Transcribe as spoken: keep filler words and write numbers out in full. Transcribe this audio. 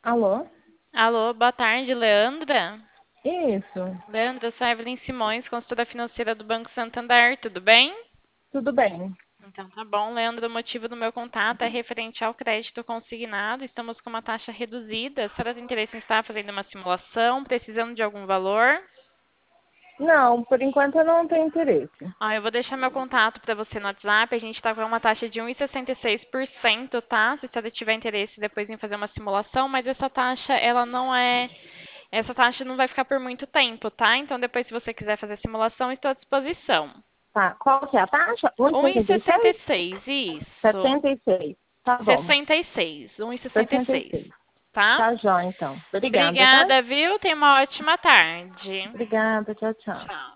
Alô? Alô, boa tarde, Leandra. Isso, Leandra, eu sou a Evelyn Simões, consultora financeira do Banco Santander, tudo bem? tudo bem. Então tá bom, Leandra, o motivo do meu contato é referente ao crédito consignado. Estamos com uma taxa reduzida. A senhora tem interesse em estar fazendo uma simulação, precisando de algum valor? Não, por enquanto eu não tenho interesse. Ah, eu vou deixar meu contato para você no WhatsApp. A gente está com uma taxa de um vírgula sessenta e seis por cento, tá? Se a senhora tiver interesse depois em fazer uma simulação, mas essa taxa, ela não é. Essa taxa não vai ficar por muito tempo, tá? Então, depois, se você quiser fazer a simulação, estou à disposição. Tá, qual que é a taxa? um vírgula sessenta e um vírgula sessenta e seis? seis, isso. setenta e seis. Tá bom, sessenta e seis, sessenta e um vírgula sessenta e seis, seis. tá? Tá jó, então. Obrigada, tá? Obrigada, viu? Tenha uma ótima tarde. Obrigada, tchau, tchau. Tchau.